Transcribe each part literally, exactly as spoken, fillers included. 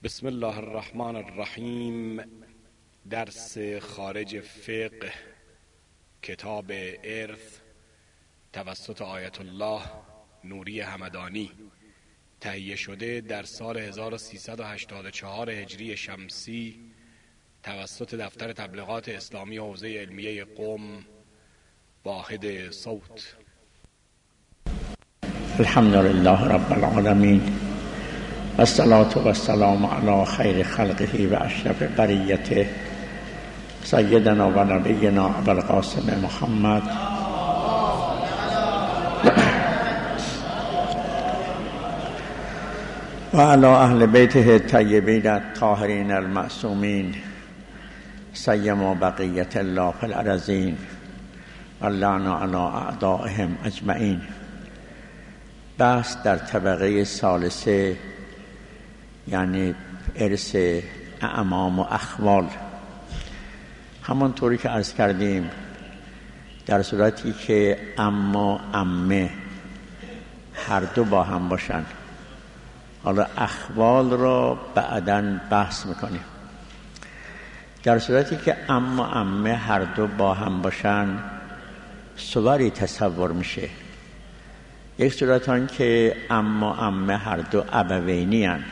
بسم الله الرحمن الرحیم. درس خارج فقه کتاب ارث توسط آیت الله نوری همدانی، تهیه شده در سال هزار و سیصد و هشتاد و چهار هجری شمسی توسط دفتر تبلیغات اسلامی حوزه علمیه قم، واحد صوت. الحمد لله رب العالمین و الصلاة و السلام علی خیر خلقه و اشرف بریته سیدنا و نبینا ابوالقاسم محمد و علی اهل بیته الطیبین الطاهرین المعصومین سیما بقیت الله فی الارضین و اللعن علی اعدائهم اجمعین. بحث در طبقه ثالثه، یعنی ارث اعمام و اخوال. همانطوری که عرض کردیم، در صورتی که عم و عمه هر دو با هم باشن، حالا اخوال را بعداً بحث میکنیم. در صورتی که عم و عمه هر دو با هم باشن، صوری تصور میشه. یک صورت آن که عم و عمه هر دو ابوینی هن.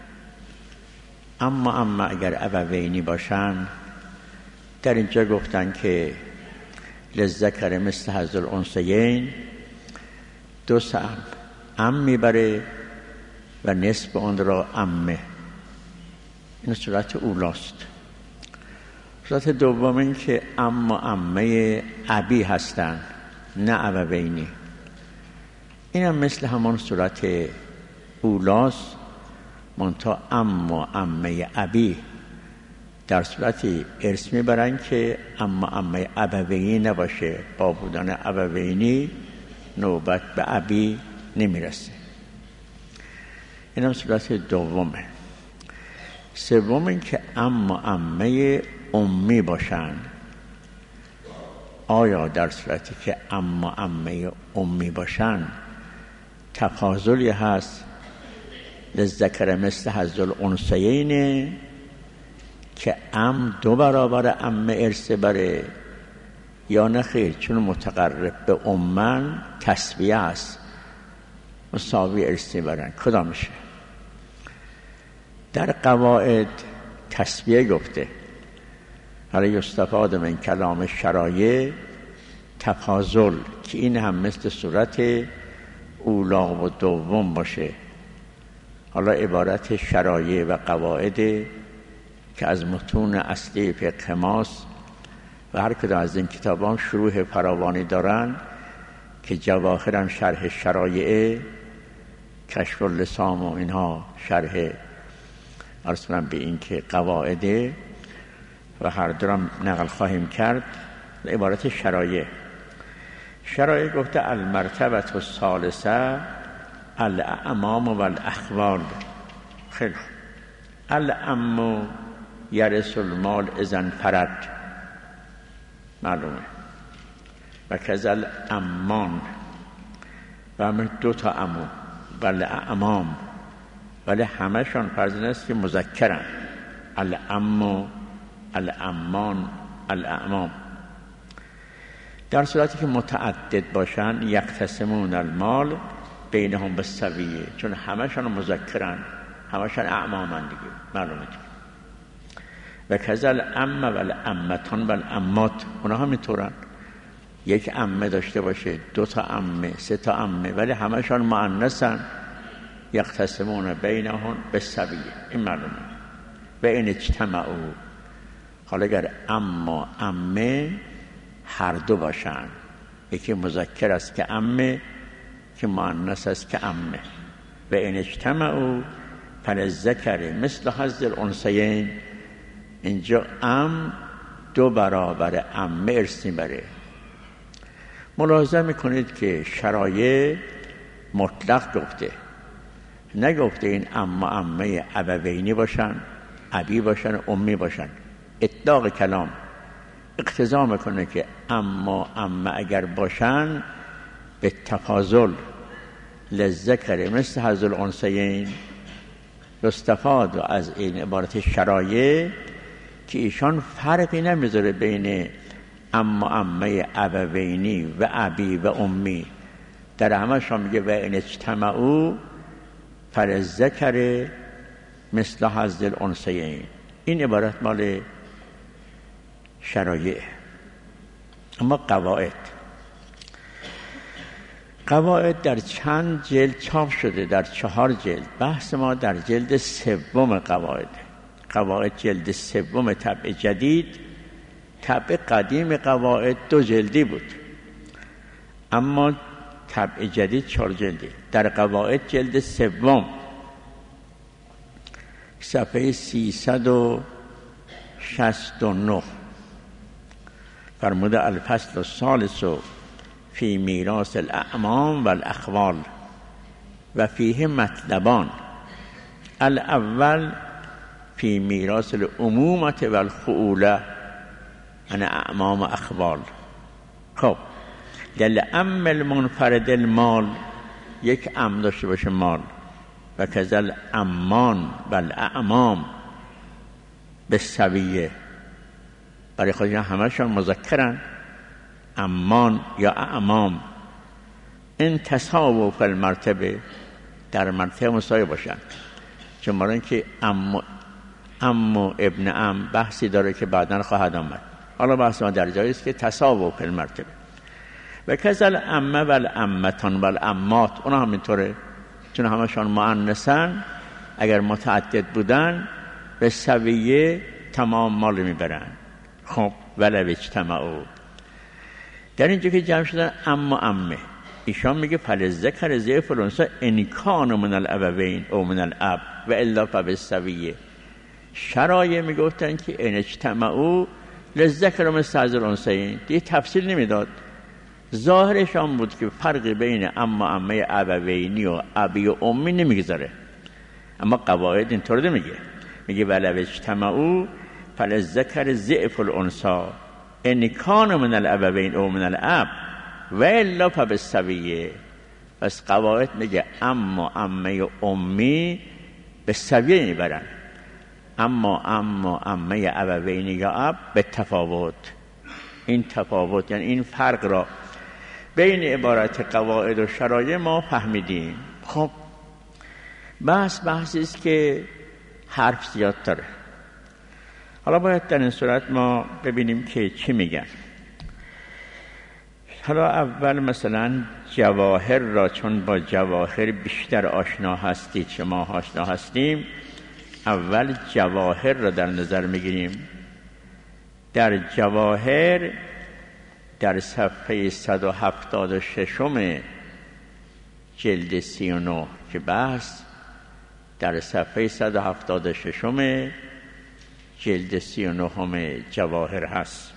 اما اما اگر ابوینی باشن، در اینجا گفتن که للذکر مثل حظ الانثیین، دو سهم عم میبره و نصف اون را عمه. این صورت اولاست. صورت دوم این که عم و عمه ابی هستن، نه ابوینی. این هم مثل همان صورت اولاست، منتها عم و عمه ابی در صورتی ارث میبرن که عم و عمه ابوینی نباشه. با بودن ابوینی نوبت به ابی نمیرسه. این هم صورت دومه. سوم این که عم و عمه امی باشن. آیا در صورتی که عم و عمه امی باشن تفاضلی هست للذکر مثل حظ الانثیین که عم دو برابر عمه ارث بره، یا نه خیر؟ چون متقرب به امن تسویه است، مساوی ارث برن. کدام میشه؟ در قواعد تسویه گفته. حالا یستفاد من کلام شرایع تفاضل، که این هم مثل صورت اولا و دوم باشه. حالا عبارت شرایع و قواعد که از متون اصلی فقه ماست و هر کدام از این کتابان شروح فراوانی دارن که جواهر هم شرح شرایع، کشف اللسان و اینها شرح ارسلن به این که قواعد، و هر درم نقل خواهیم کرد. عبارت شرایع شرایع گفته المرتبه الثالثه الاعمام و الاخوال. خیلی العم یرث المال اذا انفرد، معلومه، و کذا العمان، و همه دو تا عمو و الاعمام، ولی همشان فرض نیست که مذکرن. العم، العمان، الاعمام. در صورتی که متعدد باشن یقتسمون المال بینهم بالسویه، چون همشان مذکرن، همشان اعمامن دیگه، معلومه. و کذا العم و العمتان و العمات، اونا هم اینطورن. یک عمه داشته باشه، دو تا عمه، سه تا عمه، ولی همشان مؤنثن، یقتسمون بینهم بالسویه، این معلومه. و این اجتمعوا، حالا اگر عم و عمه هر دو باشن، یکی مذکر است که عمه، که مؤنث است که عمه. و این اجتمعوا فللذکر مثل حظ الانثیین، اینجا عم دو برابر عمه ارث میبره. ملاحظه میکنید که شرایع مطلق گفته، نگفته این عم و عمه ابوینی باشن، ابی باشن، امی باشن. اطلاق کلام اقتضا میکنه که عم و عمه اگر باشن به تفاضل للذکر مثل حظ الانثیین یستفاد و از این عبارت شرایع که ایشان فرقی نمیذاره بین اما عمه ابوینی و ابی و امی، در همشان میگه و ان اجتمعوا فللذکر مثل حظ الانثیین. این عبارت مال شرایع. اما قواعد قواعد در چند جلد چاپ شده، در چهار جلد. بحث ما در جلد سوم قواعد. قواعد جلد سوم طبع جدید. طبع قدیم قواعد دو جلدی بود، اما طبع جدید چهار جلدی. در قواعد جلد سوم صفحه سیصد و شصت و نه فرموده الفصل الثالث فی میراث الاعمام و الاخوال و فیه مطلبان. الاول فی میراث العمومة و الخؤولة عن اعمام و اخوال. خب للعم المنفرد المال، یک عم داشته باشه مال، و کذل امان و الاعمام به سویه، برای خود اینا همشون مذکرن، امان یا اعمام. این تساووا فی المرتبه، در مرتبه مساوی باشن. چون مالا اینکه ام ام و ابن ام بحثی داره که بعداً خواهد آمد. حالا بحث ما در جایی است که تساووا فی المرتبه. و کذل امه و الامتان و الامات، اونا هم اینطوره، چون همشون مؤنثن، اگر متعدد بودن به سویه تمام مال میبرن. خب ولو اجتمعوا، در اینجا که جمع شدن ام و امه، ایشان میگه فللذکر ضعف الانثی ان کان من الابوین او من الاب و الا فبالسویه. شرایع میگفتن که ان اجتمعوا للذکر مثل حظ الانثیین. دیگه تفصیل نمیداد، ظاهرش آن بود که فرق بین ام و عمه ابوینی و ابی و امی نمیگذاره. اما قواعد اینطور نمیگه، میگه ولو اجتمعوا فللذکر ضعف الانثی ان کان من الابوین او من الاب و الا فبالسویه. پس قواعد میگه ام و عمه امی به سویه میبرن، اما ام و عمه ابوینی یا اب به تفاوت. این تفاوت یعنی این فرق را بین عبارت قواعد و شرایع ما فهمیدیم. خب بحث بحثی است که حرف زیاد داره. حالا باید در این صورت ما ببینیم که چی میگن. حالا اول مثلا جواهر را، چون با جواهر بیشتر آشنا هستید، شما آشنا هستیم، اول جواهر را در نظر میگیریم. در جواهر در صفحه صد و هفتاد و ششم جلد سی و نه که بحث در صفحه صد و هفتاد و ششم جلد سی و نهم جواهر هست.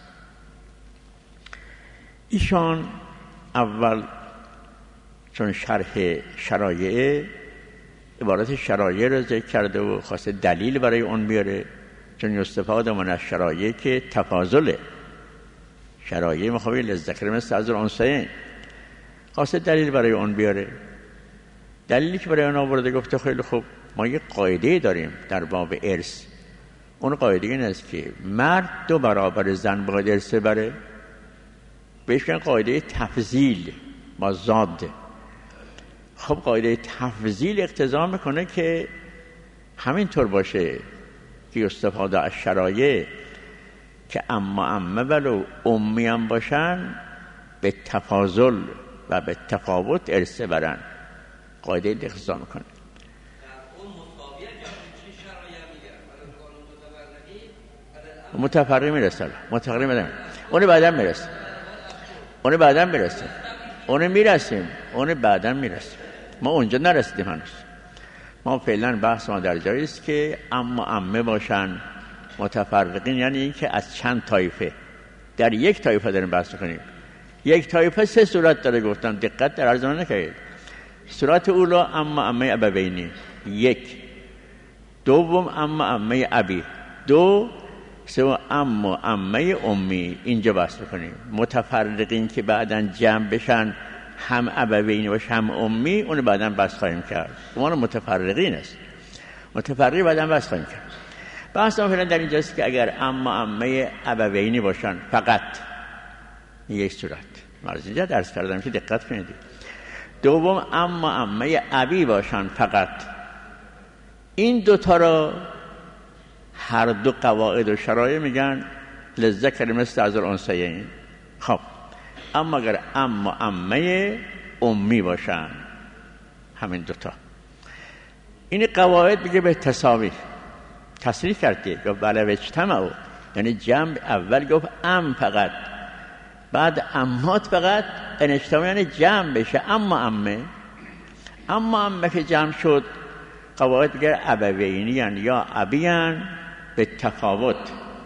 ایشان اول چون شرح شرایع، عبارت شرایع را ذکر کرده و خواسته دلیل برای اون بیاره، چون استفاده من از شرایع که تفاضله. شرایع مخابی للذکر مثل حظ الانثیین، خواسته دلیل برای اون بیاره. دلیلی که برای اون آورده گفته خیلی خوب، ما یک قاعده داریم در باب ارث. اون قاعده این است که مرد دو برابر زن باید ارث بره. بهش میگن قاعده تفضیل با زاد. خب قاعده تفضیل اقتضا میکنه که همینطور باشه که استفاده از شرایع که اما امه ولو امی هم باشن به تفاضل و به تفاوت ارث برن. قاعده اقتضا میکنه. متفرقی میرسه متفرقی میرسه اون بعدا میرسه اون بعدا میرسه اون میرسیم اون بعدا میرسیم ما اونجا نرسیدیم هنوز. ما فعلا بحث ما در جایی است که اما عمه باشن متفرقین، یعنی این که از چند طایفه در یک طایفه داریم بحث کنیم. یک طایفه سه صورت داره، گفتم دقت در عرض نکنید. صورت اولا اما عمه ابوینی، یک. دوم اما عمه ابی، دو. سوم اما عمه امی. اینجا بحث کنیم. متفرقین که بعداً جمع بشن هم ابوینی و هم امی، اون بعداً بحث خواهیم کرد. اون متفرقین است. متفرق بعدم بس خواهیم کرد. بحث ما فعلا در اینجاست که اگر اما عمه ابوینی باشن فقط، یک صورت مرز اینجا درس کردم که دقت کنید. دوم اما عمه ابی باشن فقط. این دوتا را هر دو قواعد و شرایع میگن للذکر مثل حظ الانثیین. خب اما اگر اما عمه امی باشن، همین دوتا، این قواعد میگه به تساوی تصریح کرده. گفت ولو اجتمعوا، یعنی جمع اول گفت ام فقط، بعد امات فقط، ان اجتماع یعنی جمع بشه. اما امه اما امه که جمع شد، قواعد میگه ابوینی یعنی یا ابیان به تفاوت.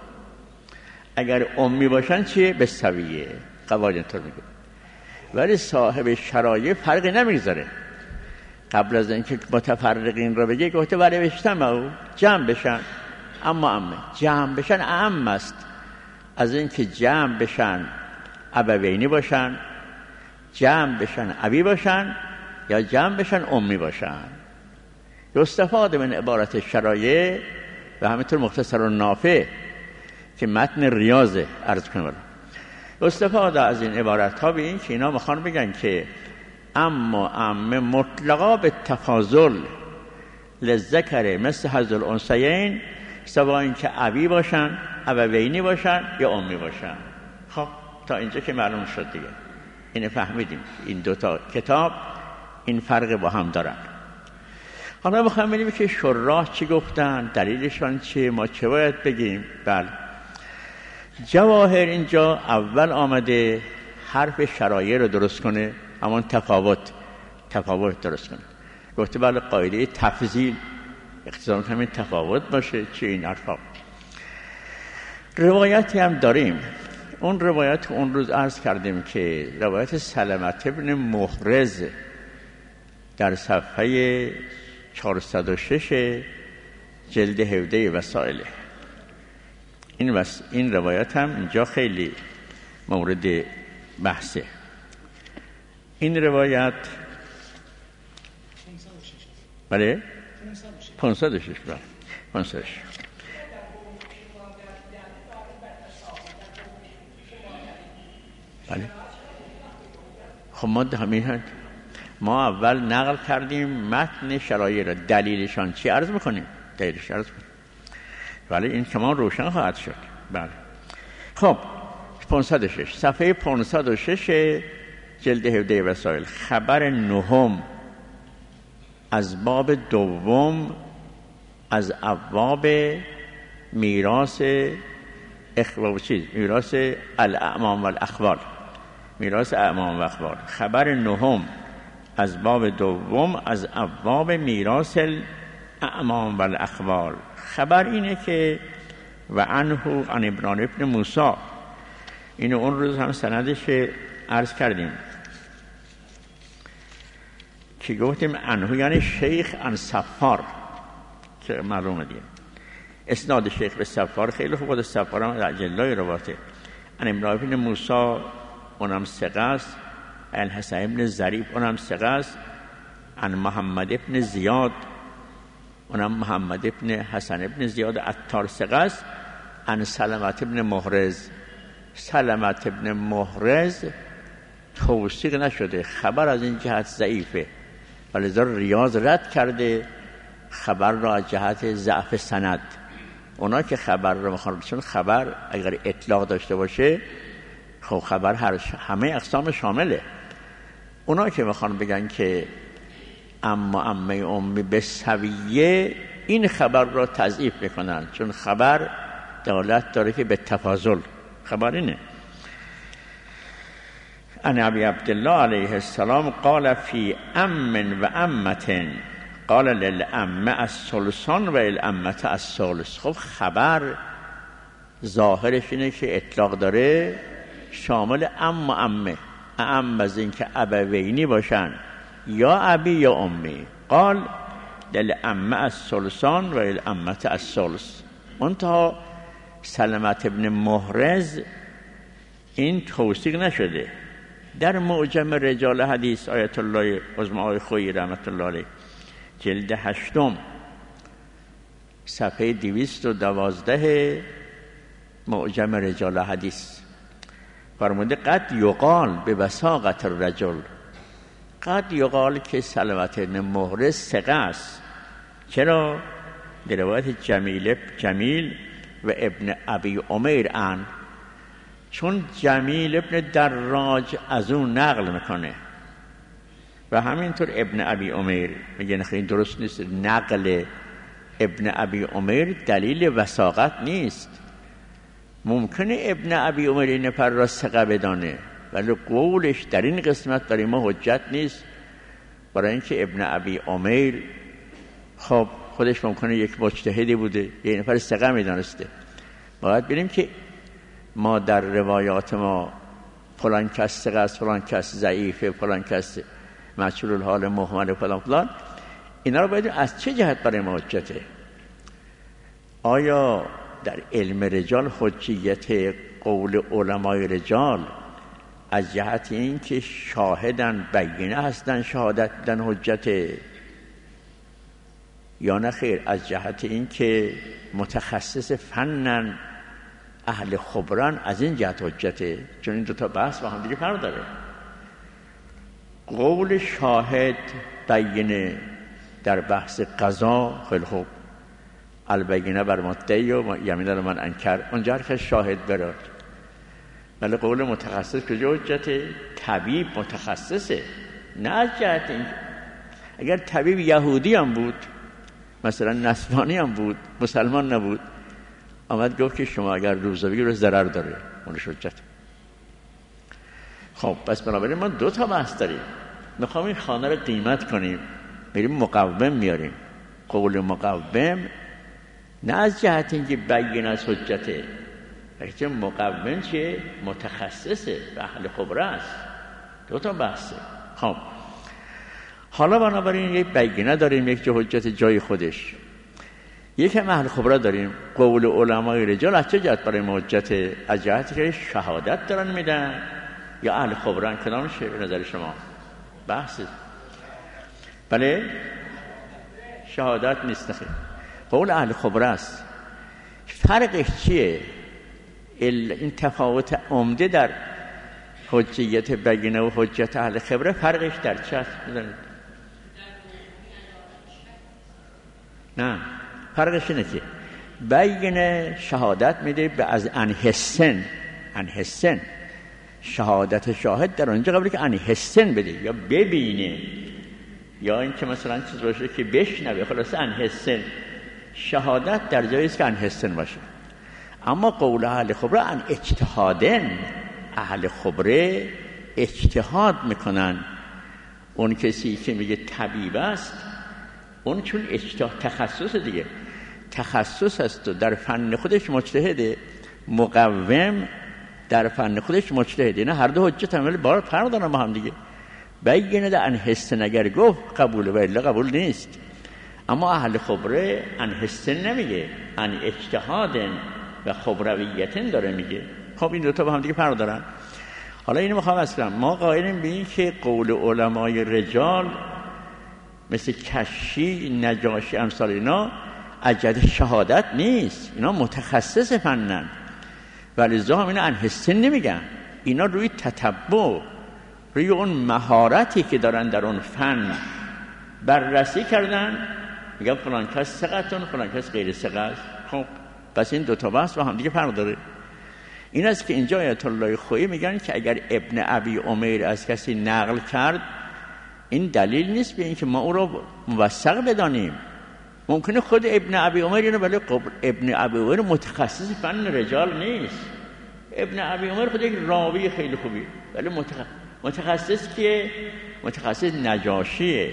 اگر امی باشن چیه؟ به سویه. قواعد اینطور میگه. ولی صاحب شرایع فرقی نمیذاره. قبل از اینکه متفرقین رو بگه گفته ولی اجتمعوا، جمع بشن. اما امه جمع بشن اعم است از اینکه جمع بشن ابوینی باشن، جمع بشن ابی باشن، یا جمع بشن امی باشن. استفاده من عبارت شرایع و همینطور مختصر و نافع که متن ریاض عرض کنم. استفاده از این عبارت ها به این که اینا میخوان بگن که اما عمه مطلقا به تفاضل للذکر مثل حظ الانثیین، سواء اینکه ابی باشن، ابوینی باشن یا امی باشن. خب تا اینجا که معلوم شد دیگه، اینو فهمیدیم این دوتا کتاب این فرق با هم دارن. حالا میخوایم ببینیم که شراح چی گفتن، دلیلشان چیه، ما چه باید بگیم. بله جواهر اینجا اول آمده حرف شرایع رو درست کنه، همون تفاوت تفاوت درست کنه. گفته بله قاعده تفضیل اقتضا همین تفاوت باشه. چه این حرفا. روایتی هم داریم، اون روایت اون روز عرض کردیم که روایت سلمت ابن محرز در صفحه چهارصد و شش جلد هفده وسائل. این وس... این روایت هم اینجا خیلی مورد بحثه. این روایت بله پانصد و شش بله پانصد و شش. بله خب ما همین ما اول نقل کردیم متن شرایع را، دلیلشان چی عرض میکنیم، دلیلش عرض میکنیم. ولی این کمان روشن خواهد شد. بله خب پانصد و شش صفحه پانصد و شش جلد هفده وسائل. خبر نهم از باب دوم از ابواب میراث اخواب چیز میراث الاعمام و الاخوال، میراث اعمام و اخوال. خبر نهم از باب دوم از ابواب میراث الاعمام و الاخوال. خبر اینه که و عنه عن ابراهیم ابن موسی، اینو اون روز هم سندش عرض کردیم که گفتیم عنه یعنی شیخ عن صفار، که معلومه دیگه اسناد شیخ به صفار خیلی خوب بود. صفار هم در جلای رواته. عن ابراهیم ابن موسی اونم ثقه است. عن حسن ابن ظریف اونم ثقه است. عن محمد ابن زیاد اونم محمد ابن حسن ابن زیاد عطار ثقه است. عن سلمت ابن محرز، سلمت ابن محرز توثیق نشده، خبر از این جهت ضعیفه، ولذا ریاض رد کرده خبر را از جهت ضعف سند. اونا که خبر را میخوان، چون خبر اگر اطلاق داشته باشه خب خبر هر همه اقسام شامله. اونا که میخوان بگن که اما امه امی به سویه، این خبر را تضعیف میکنن، چون خبر دلالت داره که به تفاضل. خبر اینه ان ابی عبدالله علیه السلام قال فی ام و امه قال للامه الثلثان و للامه الثلث. خب خبر ظاهرش اینه که اطلاق داره شامل ام و امه، ام از این که ابوینی باشن یا ابی یا امی. قال للامه الثلثان و للامه الثلث. منتها سلمت ابن محرز این توثیق نشده. در معجم رجال حدیث آیت الله عظمی آقای خویی رحمت الله علیه جلد هشتم صفحه دویست و دوازده معجم رجال حدیث فرموده قد یقال به وثاقت الرجل، قد یقال که سلمت بن محرز ثقه است. چرا؟ در روایت جمیل جمیل و ابن ابی امیر ان، چون جمیل ابن دراج از اون نقل میکنه و همینطور ابن ابی امیر میگه خیلی درست نیست. نقل ابن ابی امیر دلیل وثاقت نیست. ممکنه ابن ابی امیر این نفر را ثقه بدانه ولی قولش در این قسمت برای ما حجت نیست، برای اینکه ابن ابی امیر خب خودش ممکنه یک مجتهدی بوده، یک نفر ثقه میدانسته. باید ببینیم که ما در روایات ما فلان کس ثقه است، فلان کس ضعیفه، فلان کس مجهول الحال، مهمل، فلان فلان، اینا رو باید از چه جهت برای ما حجته؟ آیا در علم رجال حجیت قول علمای رجال از جهت این که شاهدن بینه هستن شهادت دن حجت، یا نه خیر از جهت این که متخصص فنن اهل خبران از این جهت حجته؟ چون این دوتا بحث با هم دیگه فرق داره. قول شاهد بینه در بحث قضا خیلی خوب، البینه بر مدعی و یمین من انکر، اونجا که شاهد براد. ولی قول متخصص کجا حجته؟ طبیب متخصصه، نه از جهت این. اگر طبیب یهودی هم بود، مثلا نصرانی هم بود، مسلمان نبود، آمد گفت که شما اگر روزه بگیرید ضرر داره، اونش حجت. خب پس بنابراین ما دو تا بحث داریم. میخوام این خانه رو قیمت کنیم، میریم مقوم میاریم. قول مقوم نه از جهت اینکه بین از حجته، بلکه مقوم چه؟ متخصصه و اهل خبره است. دو تا بحثه. خب حالا بنابراین یک بینه داریم، یک جا حجت جای خودش، یک هم اهل خبره داریم. قول علمای رجال از چه جهت برای ما حجته؟ از جهتی که شهادت دارن میدن یا اهل خبران؟ کدامشه به نظر شما؟ بحث بله شهادت نیست. نخیر، قول اهل خبره است. فرقش چیه؟ این تفاوت عمده در حجیت بینه و حجت اهل خبره فرقش در چه است؟ نه، فرقش اینه که بینه شهادت میده به از انحسن، انحسن شهادت شاهد در اونجا قبلی که انحسن بده یا ببینه یا این که مثلا چیز باشه که بشنوه، خلاص انحسن شهادت در جایی است که انحسن باشه. اما قول اهل خبره ان اجتهادن، اهل خبره اجتهاد میکنن. اون کسی که میگه طبیب است، اون چون اجتهاد تخصص دیگه، تخصص است و در فن خودش مجتهده. مقوم در فن خودش مجتهده. نه هر دو حجت هم، ولی بار فرق دارن با هم دیگه. بینه در انحسن اگر گفت قبول و الا قبول نیست. اما اهل خبره انحسن نمیگه، ان اجتهادن و خبرویتن داره میگه. خب این دوتا با هم دیگه فرق دارن. حالا اینو میخوام اصلا ما قائلیم به این که قول علمای رجال مثل کشی، نجاشی، امثال اینا از جهت شهادت نیست، اینا متخصص فنن ولی هم اینا انحسن نمیگن. اینا روی تتبع، روی اون مهارتی که دارن در اون فن بررسی کردن، میگن فلان کس ثقتون، فلان کس غیر ثقه است. خب پس این دوتا بحث با هم دیگه فرق داره. این است که اینجا آیت الله خویی میگن که اگر ابن ابی امیر از کسی نقل کرد، این دلیل نیست به این که ما او رو موثق بدانیم. ممکنه خود ابن ابی امیر اینو، ولی ابن ابی امیر متخصص فن رجال نیست. ابن ابی امیر خود یک راوی خیلی خوبی، ولی متخصص که متخصص نجاشیه،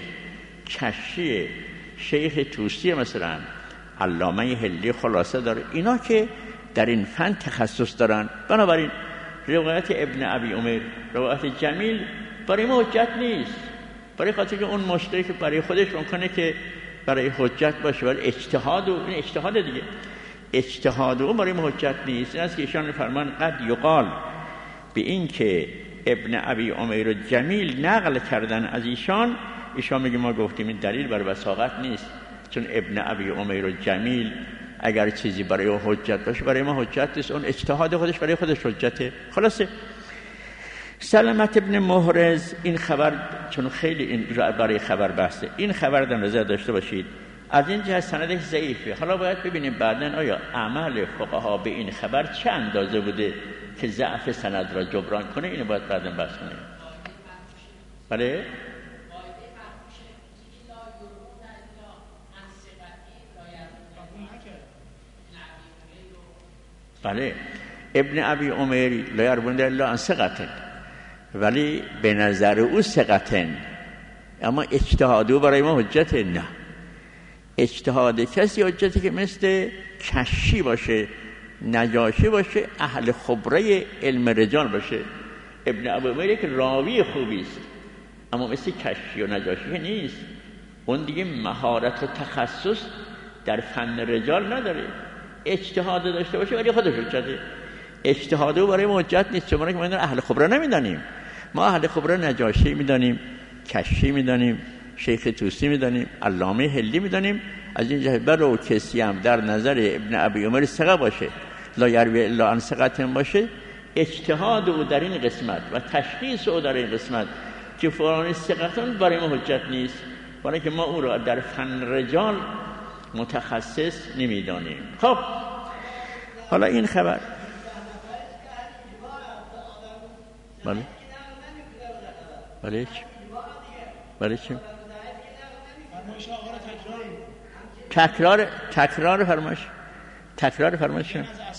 کشیه، شیخ توسی، مثلا علامه هلی خلاصه داره، اینا که در این فن تخصص دارن. بنابراین روایت ابن ابی امیر، روایت جمیل برای ما حجت نیست، برای خاطر که اون مشتری که برای خودش ممکنه که برای حجت باشه، ولی اجتهاد و این اجتهاد دیگه، اجتهاد او برای ما حجت نیست. این است که ایشان فرمان قد یقال به این که ابن ابی امیر و جمیل نقل کردن از ایشان، ایشان میگه ما گفتیم این دلیل بر وثاقت نیست. چون ابن ابی عمیر و جمیل اگر چیزی برای او حجت باشه برای ما حجت نیست، اون اجتهاد خودش برای خودش حجته. خلاصه سلمت ابن محرز این خبر، چون خیلی این برای خبر بحثه، این خبر در نظر داشته باشید از این جهت سندش ضعیفه. حالا باید ببینیم بعداً آیا عمل فقها به این خبر چه اندازه بوده که ضعف سند را جبران کنه. اینو باید بعداً بحث کنیم. بله بله ابن ابی عمیر لا یروون الا عن ثقة، ولی به نظر او ثقة، اما اجتهاد او برای ما حجت نه. اجتهاد کسی حجتی که مثل کشی باشه، نجاشی باشه، اهل خبره علم رجال باشه. ابن ابی عمیر که راوی خوبی است، اما مثل کشی و نجاشی نیست. اون دیگه مهارت و تخصص در فن رجال نداره. اجتهاد داشته باشه ولی خودش حجته. اجتهاد او برای ما حجت نیست، چون ما اهل خبره نمیدانیم. ما اهل خبره نجاشی میدانیم، کشی میدانیم، شیخ توسی میدانیم، علامه هلی میدانیم. از این جهت برای کسی هم در نظر ابن ابی عمر ثقه باشه، لا یروی الا عن ثقة باشه، اجتهاد او در این قسمت و تشخیص او در این قسمت که فلان ثقه برای ما حجت نیست، برای که ما او را در فن رجال متخصص نمیدانیم. خب حالا این خبر بله بله چی بله چی تکرار تکرار فرمایش تکرار فرمایش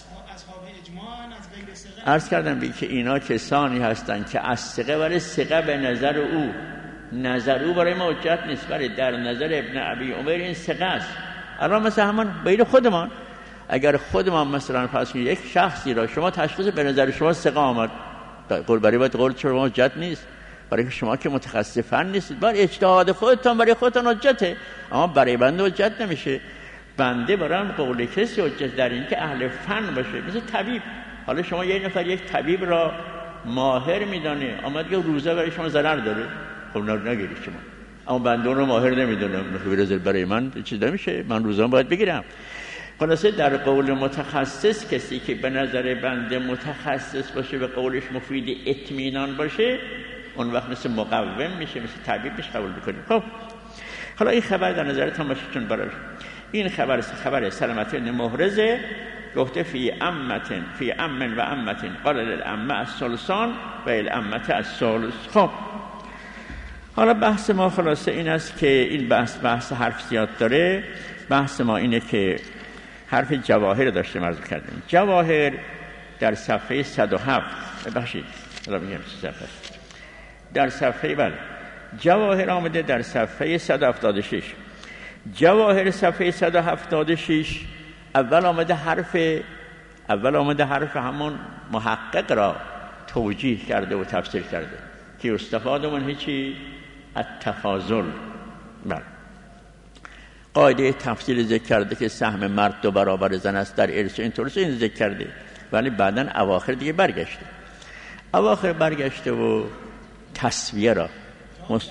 عرض کردم بی که اینا کسانی هستند که از ثقه ولی ثقه به نظر او نظر او برای ما حجت نیست، ولی در نظر ابن ابی عمر این ثقه است. الان مثلا همان بین خودمان، اگر خودمان مثلا فرض کنید یک شخصی را شما تشخیص به نظر شما ثقه آمد، قول برای باید قول شما حجت نیست، برای شما که متخصص فن نیستید، برای اجتهاد خودتان برای خودتان حجته، اما برای بنده حجت نمیشه. بنده برام قول کسی حجت در این که اهل فن باشه. مثل طبیب، حالا شما یک نفر یک طبیب را ماهر میدانه، اما دیگه روزه برای شما ضرر داره، خب نگیرید شما. اما بنده اون رو ماهر نمیدونم، برای من چیز نمیشه، من روزان باید بگیرم. خلاصه در قول متخصص کسی که به نظر بنده متخصص باشه، به قولش مفید اطمینان باشه، اون وقت مثل مقوم میشه، مثل طبیب میشه قبول بکنیم. خب حالا این خبر در نظرتون باشه، چون برای این خبر خبر سلمت بن محرز گفته فی امتن فی امن و امتن قال للامه الثلثان و الامه الثلث. خب حالا بحث ما خلاصه این است که این بحث بحث حرف زیاد داره. بحث ما اینه که حرف جواهر داشته مرز کردیم. جواهر در صفحه صد و هفت بخشید حالا میگم صفحه در صفحه بله جواهر آمده در صفحه صد و هفتاد و شش. جواهر صفحه صد و هفتاد و شش اول آمده حرف اول آمده حرف همون محقق را توجیه کرده و تفسیر کرده که استفاده من هیچی التفاضل. بله قاعده تفصیل ذکر کرده که سهم مرد دو برابر زن است در ارث، اینطور این ذکر کرده، ولی بعداً اواخر دیگه برگشته اواخر برگشته و تسویه را مست...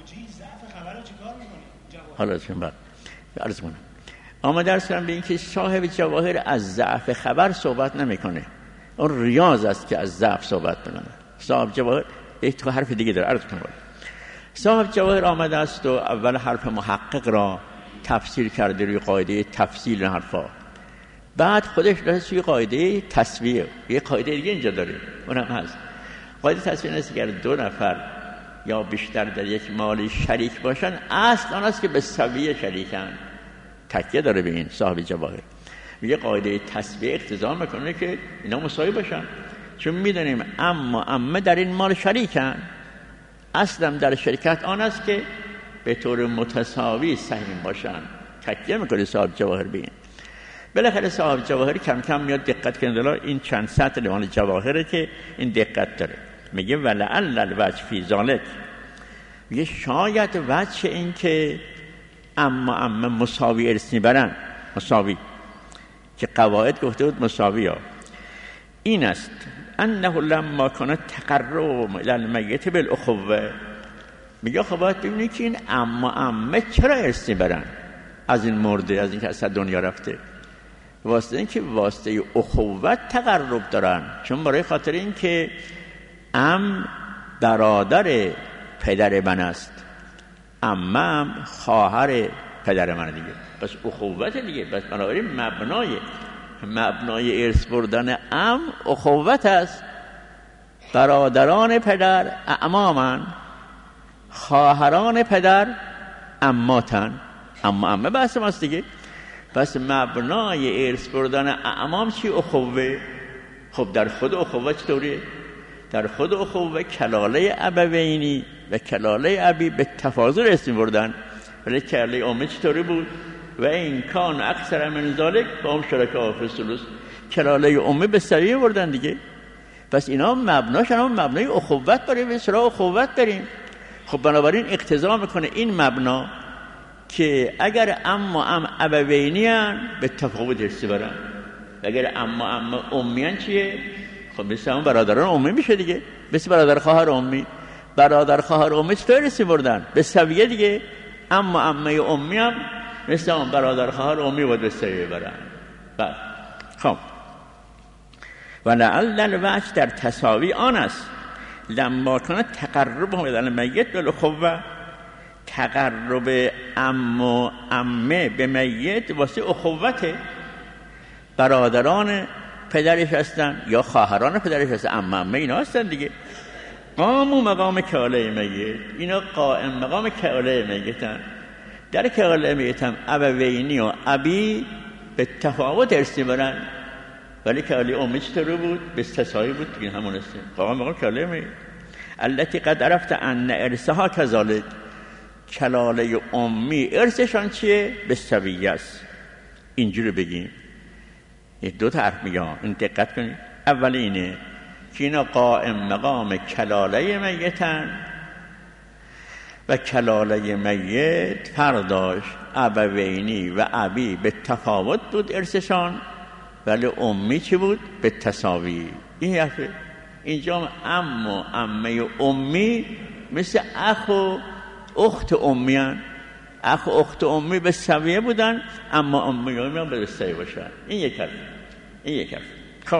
حالا چون بعد عرض کنم آمده ارسلم به این که صاحب جواهر از ضعف خبر صحبت نمیکنه، اون ریاض است که از ضعف صحبت میکنه. صاحب جواهر یک تو حرف دیگه داره، عرض کنم صاحب جواهر آمده است و اول حرف محقق را تفسیر کرده روی قاعده تفصیل حرفا، بعد خودش رسید روی قاعده تسویه. یه قاعده دیگه اینجا داره، اونم هست قاعده تسویه است که دو نفر یا بیشتر در یک مال شریک باشن، اصل آن است که به سویه شریکن. تکیه داره به این صاحب جواهر. یه قاعده تسویه اقتضا میکنه که اینا مساوی باشن، چون میدونیم اما اما در این مال شریکن، اصلا در شرکت آن است که به طور متساوی سهم باشن. تکیه میکنه صاحب جواهر به این. بالاخره صاحب جواهر کم کم میاد دقت کنه. این چند سطر مال جواهره که این دقت داره. میگه ولعل الوجه فی ذلک، میگه شاید وجه این که اما اما مساوی ارث میبرن، مساوی که قواعد گفته بود مساوی ها، این است انه لما کانت تقرب الی المیت بالاخوه. میگه خب باید ببینید که این اما اما چرا ارث میبرن. از این مرده، از این که از دنیا رفته. واسطه این که واسطه اخوت تقرب دارن، چون برای خاطر این که ام برادر پدر من است، عمم خواهر پدر من دیگه، پس اخوت دیگه. پس بنابراین مبنای مبنای ارث بردن ام اخوت است. برادران پدر اعمامن، خواهران پدر عماتن. اما عمه بحث ماست دیگه. پس مبنای ارث بردن اعمام چی؟ اخوه. خب در خود اخوه چطوریه؟ در خود اخوه کلاله ابوینی و کلاله ابی به تفاضل ارث بردن، ولی کلاله امه چطوری بود؟ و این کان اکثر من ذالک فهم شرکاء فی الثلث. کلاله امه به سویه بردن دیگه. پس اینا مبناش هم مبنای اخوت بریم، به سراغ اخوت بریم. خب بنابراین اقتضا میکنه این مبنا که اگر اما ام ابوینی ان به تفاوت ارثی برن، اگر اما اما امی ان چیه؟ خب مثل همون برادران امی میشه دیگه، مثل برادر خواهر امی. برادر خواهر امی چطور ارثی بردن؟ به سویه دیگه. اما امه امی هم مثل همون برادر خواهر امی باید به سویه برن. بله. خب و لعل الوجه در تساوی آن است لما کنه تقرب بدن میت به الاخوه، تقرب ام و عمه به میت واسه اخوته. برادران پدرش هستن یا خواهران پدرش هستن، عمه عمه اینا هستن دیگه. قامو مقام کاله میت، اینا قائم مقام کاله میتن. در کاله میت هم ابوینی و ابی به تفاوت ارثی برن، ولی کاله امی چطور بود؟ به تساوی بود دیگه، همون است. قائم مقام کاله میت. التي قد عرفت ان ارثها كذلك، کلاله امی ارثشان چیه؟ به سویه است. اینجوری بگیم. یه دو تا حرف میگم، این دقت کنید. اول اینه که اینا قائم مقام کلاله میتن و کلاله میت فرق داشت. ابوینی و ابی به تفاوت بود ارثشان، ولی امی چی بود؟ به تساوی. این حرفه. اینجا ام و عمه امی مثل اخ و اخت امی هن. اخ و اخت امی به سویه بودن، اما امی امی هم به سویه باشن. این یک حرف. این یک حرف. خب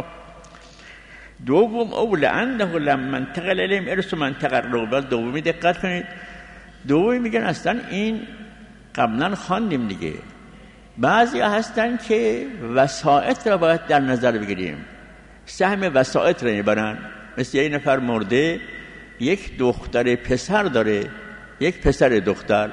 دوم اول عنده لما انتقل الیم ارث منطقه الربع. دومی دقت کنید. دومی میگن اصلا این قبلا خواندیم دیگه. بعضی هستن که وسائط را باید در نظر بگیریم، سهم وسائط را میبرن. مثل یه نفر مرده یک دختر پسر داره، یک پسر دختر.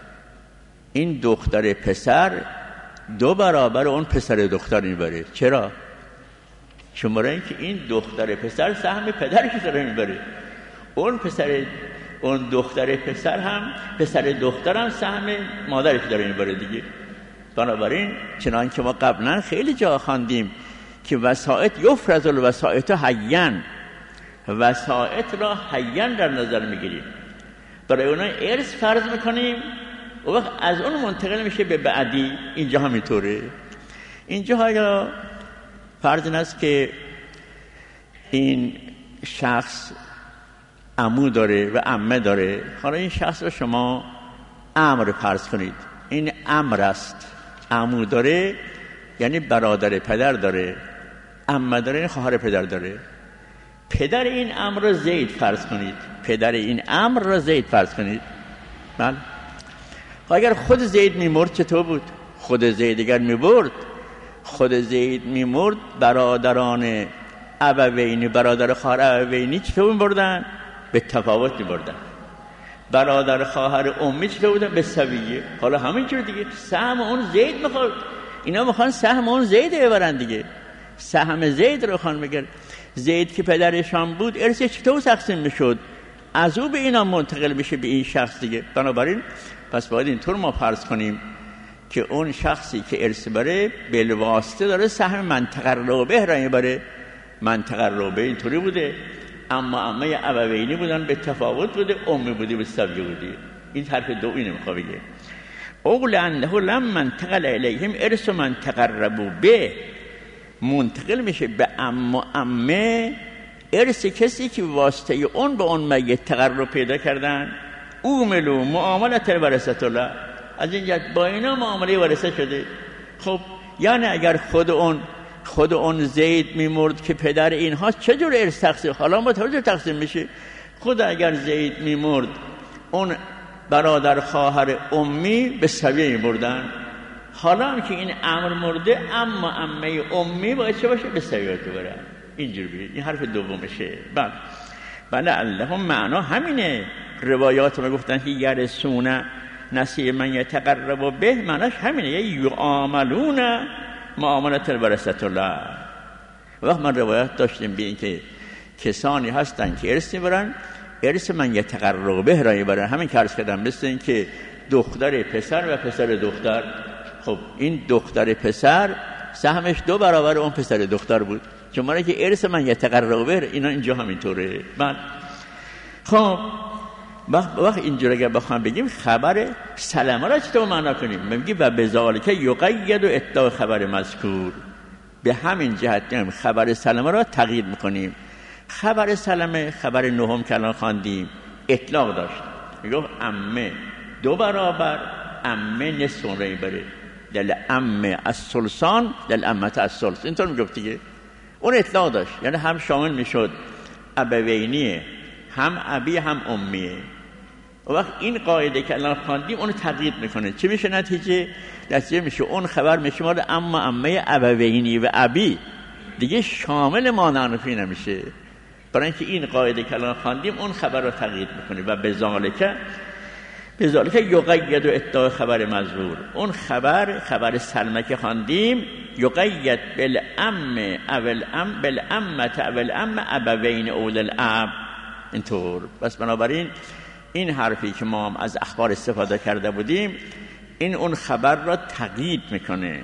این دختر پسر دو برابر اون پسر دختر میبره. چرا؟ چون برای اینکه این دختر پسر سهم پدرش داره میبره، اون پسر اون دختر پسر هم پسر دختر هم سهم مادرش داره میبره دیگه. بنابراین چنان که ما قبلا خیلی جا خواندیم که وسائط یفرض الوسائط حیاً، وسائط را حیاً در نظر میگیریم، برای اونها ارث فرض میکنیم و وقت از اون منتقل میشه به بعدی. اینجا هم اینطوره. اینجا ها فرض این است که این شخص عمو داره و عمه داره. حالا این شخص رو شما امر فرض کنید، این امر است. عمو داره یعنی برادر پدر داره، عمه داره یعنی خواهر پدر داره. پدر این امر را زید فرض کنید، پدر این امر را زید فرض کنید. بله. اگر خود زید میمرد چطور بود؟ خود زید اگر میبرد، خود زید میمرد، برادران ابوینی، برادر خواهر ابوینی چطور میبردن؟ به تفاوت میبردن. برادر خواهر امی چطور بودن؟ به سویه. حالا همینجور دیگه سهم اون زید میخواد، اینا میخوان سهم اون زید ببرن دیگه. سهم زید رو خواهن بگرد. زید که پدرشان بود ارث چطور تقسیم میشد؟ از او به اینا منتقل بشه به این شخص دیگه. بنابراین پس باید اینطور ما فرض کنیم که اون شخصی که ارث بره بالواسطه داره سهم منطقه رابع را میبره. منطقه رابع اینطوری بوده، اما عمه ابوینی بودن به تفاوت بوده، امی بودی به سویه بودی. این حرف دو اینه میخواد بگه. اول انه لما انتقل الیهم ارث من تقربوا به، منتقل میشه به عم و عمه ارث کسی که واسطه اون به اون میت تقرب پیدا کردن. اوملو معاملت ورثت الله، از این جهت با اینا معامله وارثه شده. خب یعنی اگر خود اون خود اون زید میمرد که پدر اینها چجور ارث تقسیم، حالا با توجه تقسیم میشه. خود اگر زید میمرد اون برادر خواهر امی به سویه میبردن، حالا هم که این امر مرده اما عمه امی باید چه باشه؟ به سویه ببرن. اینجور بید. این حرف دومشه. بله بله اللهم معنا همینه. روایات ما گفتن که یرسون نسی من یتقرب به، معناش همینه، یعاملون معاملت الورثة الله. وقت من روایات داشتیم به این که کسانی هستن که ارث میبرن، ارث من یتقرب به را میبرن. همین که عرض کردم، مثل این که دختر پسر و پسر دختر، خب این دختر پسر سهمش دو برابر اون پسر دختر بود، چون معنی که ارث من یتقرب به اینا اینجا همینطوره. من خب وقت وقت اینجوری اگه بخوام بگیم خبر سلمه را چطور معنا کنیم؟ میگیم و بذالک یقید و ادعا خبر مذکور، به همین جهت خبر سلمه را تغییر میکنیم. خبر سلمه خبر نهم که الان خواندیم اطلاق داشت، میگه عمه دو برابر، عمه نصف اون رو بره، دل عمه از سلسان دل عمه از سلس، اینطور میگفت دیگه. اون اطلاق داشت، یعنی هم شامل میشد ابوینیه، هم ابی هم امیه. و وقت این قاعده که الان خواندیم اون تغییر میکنه، چی میشه نتیجه؟ نتیجه میشه اون خبر میشه مال اما عمه ابوینی و ابی، دیگه شامل مانعنفی نمیشه. برای اینکه این قاعده که الان خواندیم اون خبر رو تغییر میکنه. و بذالک بذالک یقید و ادعا خبر مذکور، اون خبر خبر سلمه که خواندیم یقید بالام او الام بالامه او الام ابوین اول الاب، اینطور. بس بنابراین این حرفی که ما هم از اخبار استفاده کرده بودیم این اون خبر را تقیید میکنه.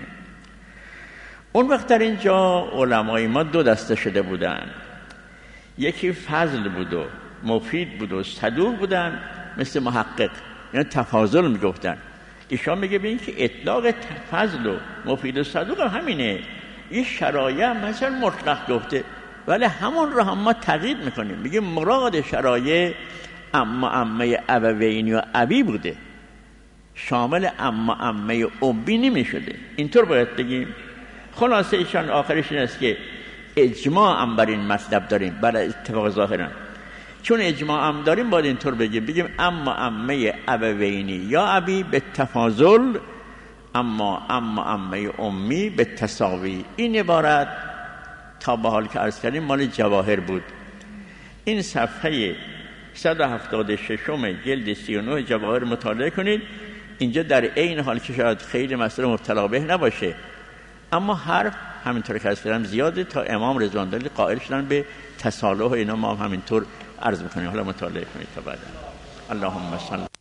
اون وقت در اینجا علمای ما دو دسته شده بودن، یکی فضل بود و مفید بود و صدوق بودن مثل محقق، یعنی تفاضل میگفتن. ایشان میگه ببین که اطلاق فضل و مفید و صدوق هم همینه، این شرایع مثلا مطلق گفته ولی همون رو هم ما تقیید میکنیم، میگه مراد شرایع اما عمه ابوینی و ابی بوده، شامل اما عمه امی نمیشده. اینطور باید بگیم. خلاصه ایشان آخرش این است که اجماع هم بر این مطلب داریم، بر اتفاق ظاهرا چون اجماع هم داریم باید اینطور بگیم، بگیم اما عمه ابوینی یا ابی به تفاضل، اما اما عمه امی به تساوی. این عبارت تا به حال که عرض کردیم مال جواهر بود. این صفحه صد و هفتاد و شش جلد سی و نه جواهر مطالعه کنید. اینجا در این حال که شاید خیلی مسئله مبتلا به نباشه، اما حرف همینطور که عرض کردم زیاده، تا امام رضوان الله قائل شدن به تصالح و اینا، ما هم همینطور عرض میکنیم. حالا مطالعه کنید تا بعد. اللهم صل